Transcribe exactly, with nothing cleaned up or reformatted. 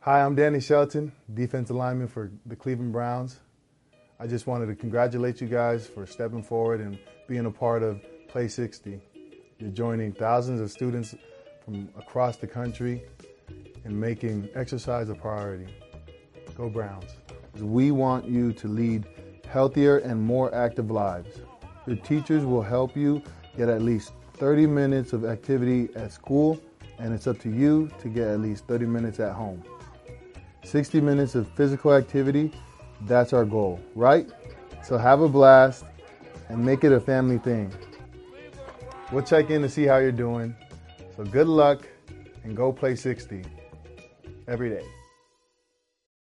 Hi, I'm Danny Shelton, defensive lineman for the Cleveland Browns. I just wanted to congratulate you guys for stepping forward and being a part of Play sixty. You're joining thousands of students from across the country and making exercise a priority. Go Browns. We want you to lead healthier and more active lives. Your teachers will help you get at least thirty minutes of activity at school, and it's up to you to get at least thirty minutes at home. sixty minutes of physical activity, that's our goal, right? So have a blast and make it a family thing. We'll check in to see how you're doing. So good luck and go Play sixty every day.